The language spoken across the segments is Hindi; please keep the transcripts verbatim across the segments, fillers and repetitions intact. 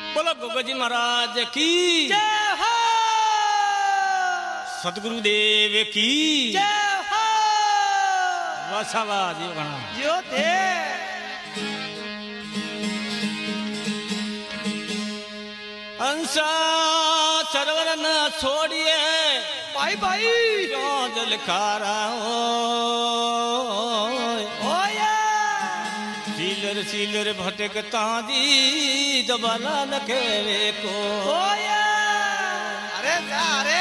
बोलो गोगा जी महाराज की जय हो, सतगुरुदेव की जय हो, वसावा जी गणा जियो थे। अंसा सरवर न छोड़िए भाई भाई क्यों जलकारा ओया सीलर सीलर भटकता दी दबाला लखेवे को ओया अरे जा अरे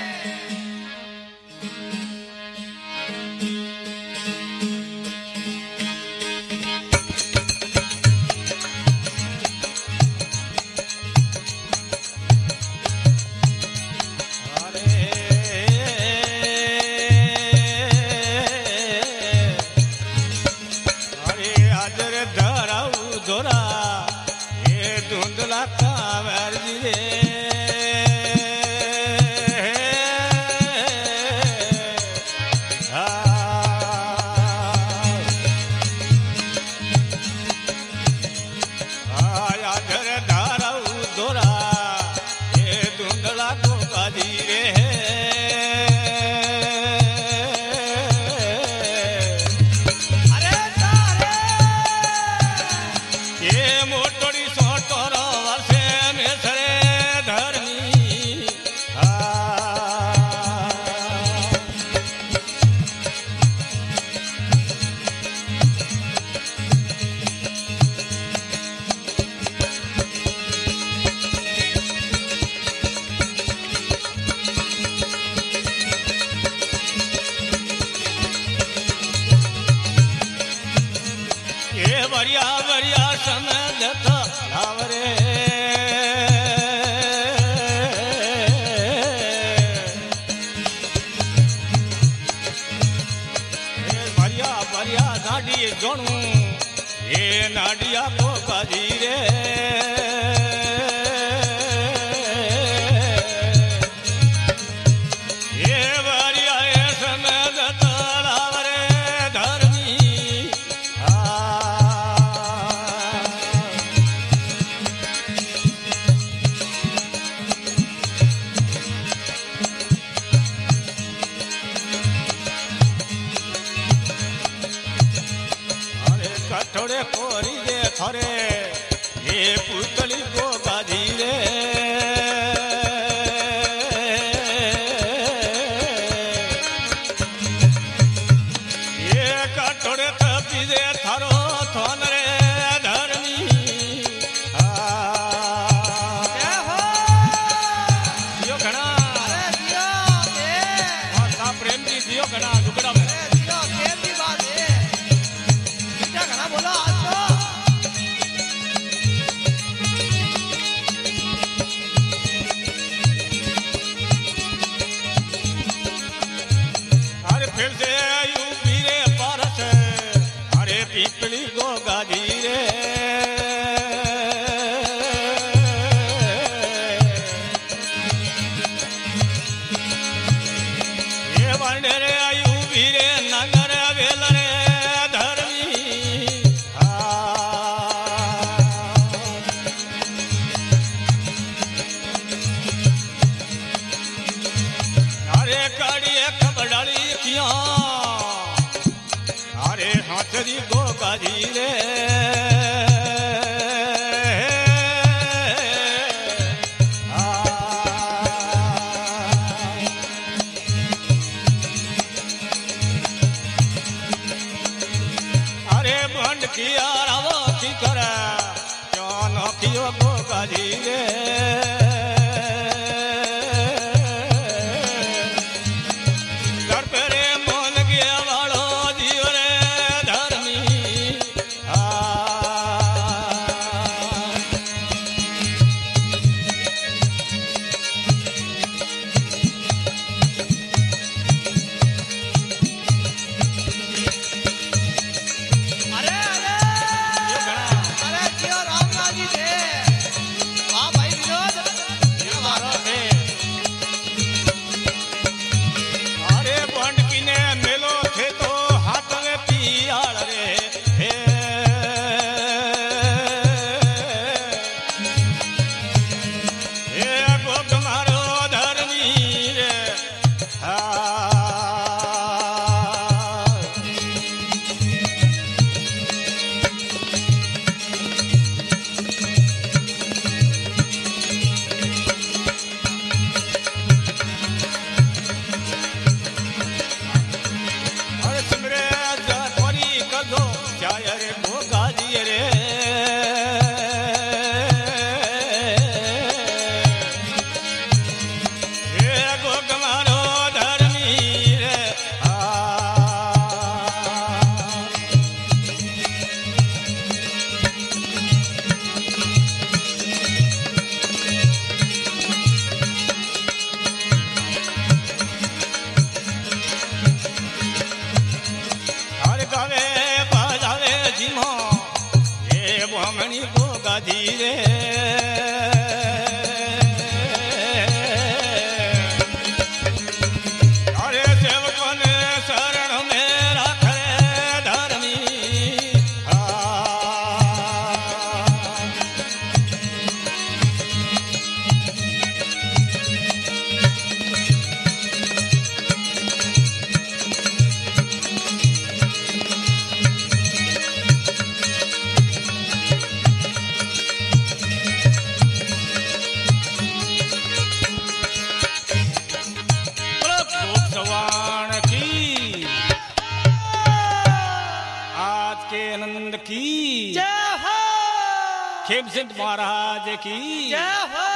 बढ़िया बढ़िया समय देखो आवरे बढ़िया बढ़िया नाडी जोणू ये नाडिया को बाजी रे ये बढ़िया ये समय देखो आवरे धर्मी कठोरे कोरी दे थरे ये पुतली को बाजी रे ये कठोरे थपी दे थरो थोन रे धर्मी जय हो दियो घना अरे जियो थे और सा प्रेम जी दियो घना दुकड़ा में अरे जियो थे की बात है क्या कहना बोला आज तो अरे फिर से यूपी रे पारस अरे पीपली को गाजी रे ये वंडे रे यूपी रे नगर वेल रे धर्मी अरे कड़िए खबड़ाली किया अरे हाथरी को गाजी रे अरे बंड किया रावो की करे क्यों नौकियो को गाजी रे अरे अरे अरे जियो रामलाल जी थे वाह भाई विनोद रे अरे सेवकों ने शरण में रख रे धर्मी आ सवाण की आज के आनंद की जय हो खेम सिंह महाराज की जय हो